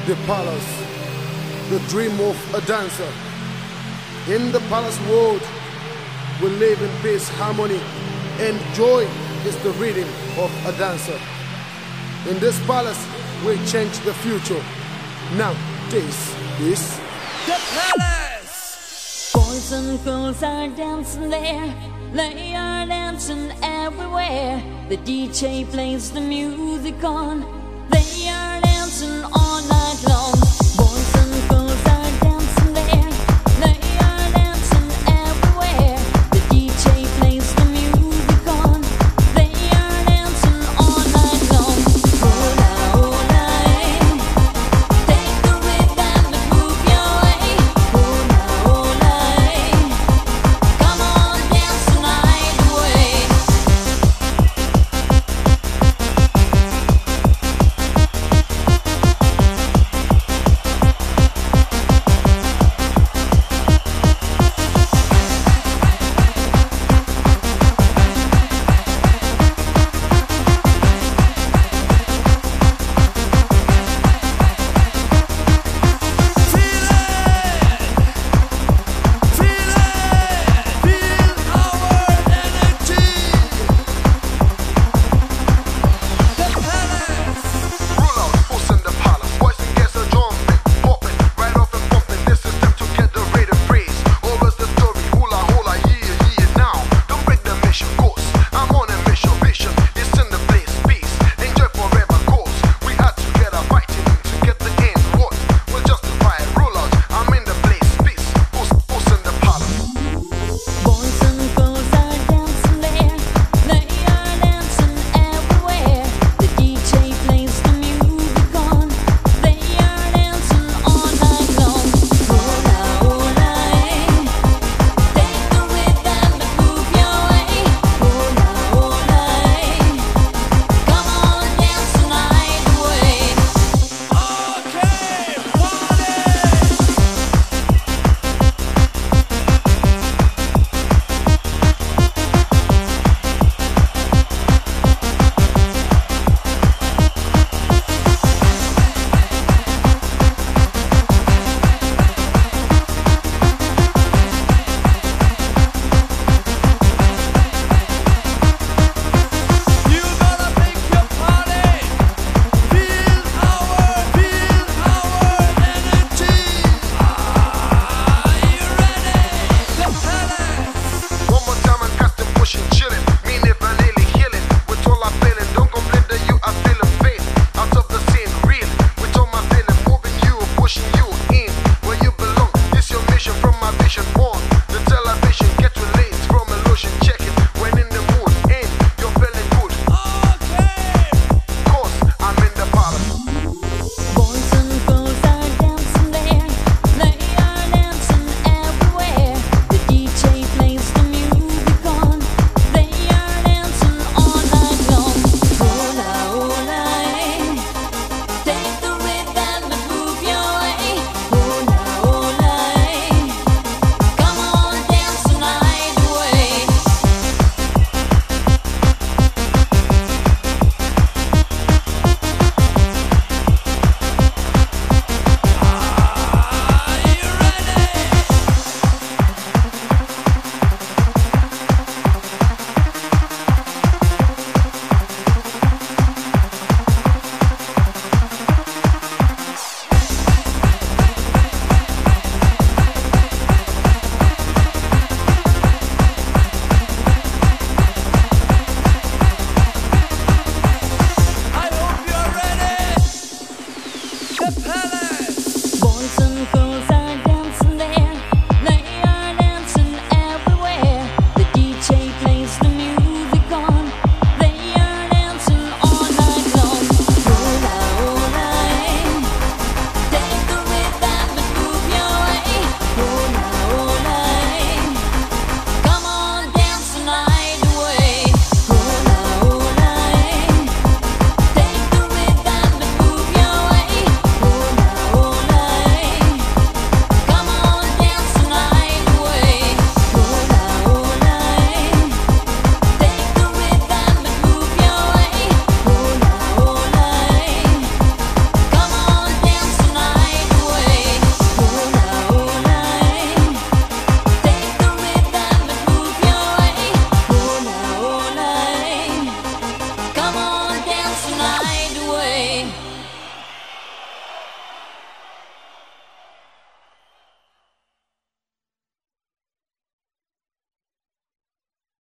The palace, the dream of a dancer. In the palace world, we live in peace, harmony, and joy is the rhythm of a dancer. In this palace, we change the future. Now, this is the palace. Boys and girls are dancing there. They are dancing everywhere. The DJ plays the music on. They are dancing on.